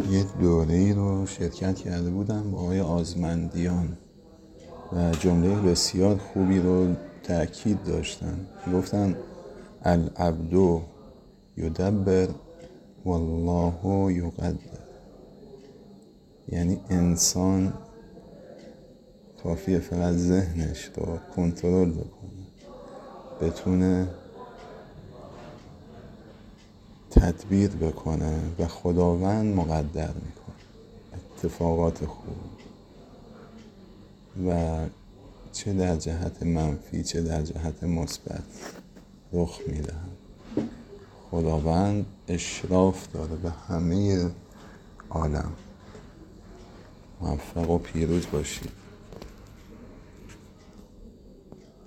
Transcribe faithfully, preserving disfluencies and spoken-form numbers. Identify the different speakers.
Speaker 1: یه دوره‌ای رو شرکت کرده بودم با آقای آزمندیان و جمله بسیار خوبی رو تأکید داشتن. گفتن العبد یدبر والله یقدر، یعنی انسان کافیه فقط ذهنش رو کنترل بکنه، بتونه تدبیر بکنه و خداوند مقدر میکنه اتفاقات خوب، و چه در جهت منفی چه در جهت مثبت رخ میدهن. خداوند اشراف داره به همه عالم. موفق و پیروز باشید.